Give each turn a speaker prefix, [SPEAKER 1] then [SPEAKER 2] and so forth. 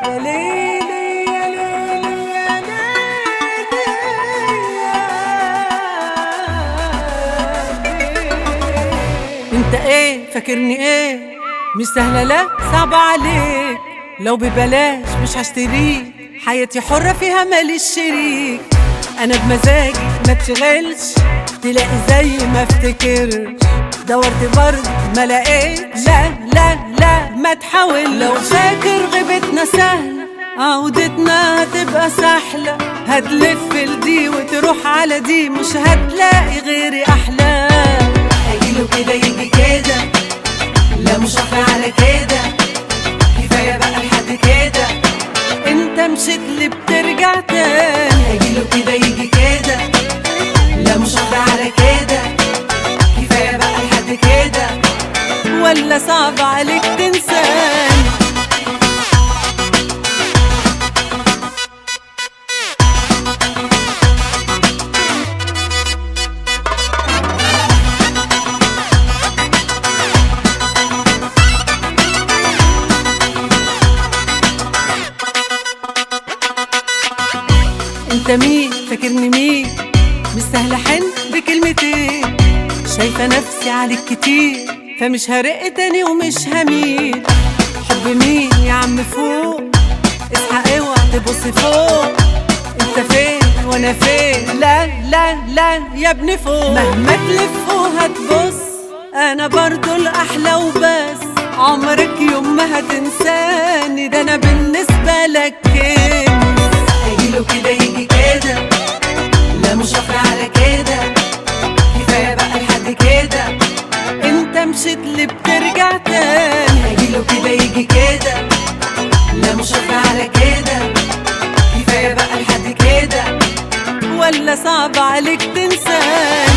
[SPEAKER 1] يا ليلي يا ليلي يا ليلي. انت ايه فاكرني ايه؟ مش سهلة لا صعبة عليك، لو ببلاش مش هشتريك، حياتي حرة فيها ماليش شريك. انا بمزاجي ما تشغلش، تلاقي زي ما افتكرش، دورت برضه ما لقيت. لا لا لا ما تحاول، لو فاكر غيبتنا سهلة عودتنا هتبقى سهلة. هتلف لدي وتروح على دي، مش هتلاقي غيري احلى.
[SPEAKER 2] هيجيله كده يجي كده، لا مش هفرق على كده، كفاية بقى لحد كده.
[SPEAKER 1] انت مشيت لي بترجع تاني.
[SPEAKER 2] هيجيله كده يجي كده، لا مش هفرق على كده، كفاية بقى لحد كده.
[SPEAKER 1] ولا صعب عليك تنساني؟ انت مين فاكرني مين؟ مش سهل حن بكلمتين، شايفة نفسي عليك كتير، فمش هرق تاني ومش هميل. حب مين يا عم فوق، اصحى اوعى تبص فوق. انت فين وانا فين؟ لا لا لا يا ابني فوق. مهما تلف وهتبص انا برضو الاحلى وبس. عمرك يوم ما هتنساني، ده انا بالنسبة لك كنز.
[SPEAKER 2] هيجيله كده يجي كده، لا مش هفرق على كده، كفاية بقى لحد كده.
[SPEAKER 1] انت مشيت لي بترجع تاني.
[SPEAKER 2] هيجيله كده يجي كده، لا مش هفرق على كده، كفاية بقى لحد كده.
[SPEAKER 1] ولا صعب عليك تنساني؟